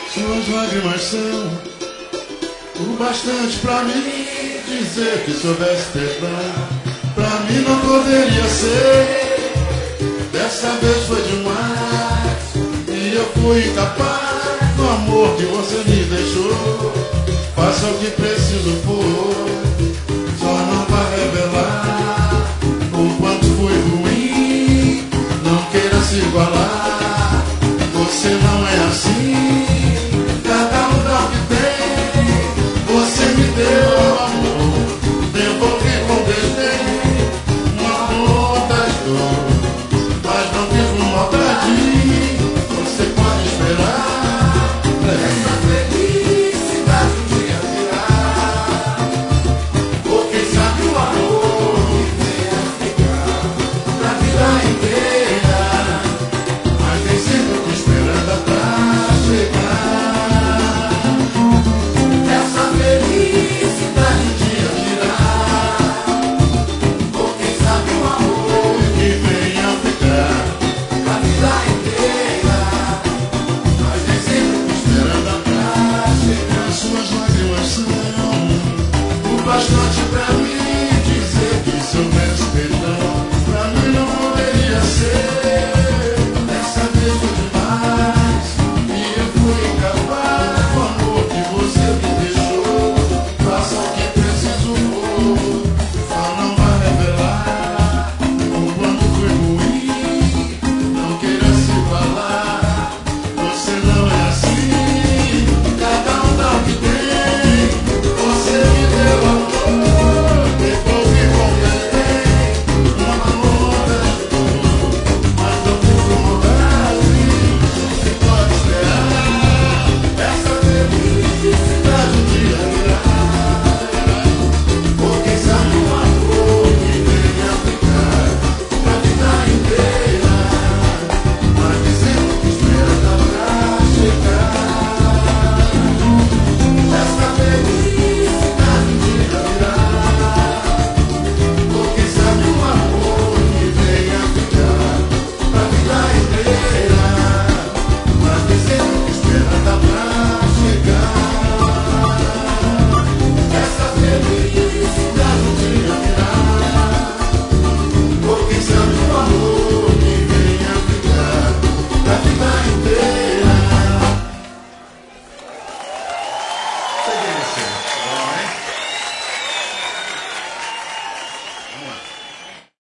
Suas lágrimas são o bastante pra mim dizer que soubesse perdão. Pra mim não poderia ser, dessa vez foi demais. E eu fui incapaz do amor que você me deixou. Faça o que preciso for, só não vai revelar.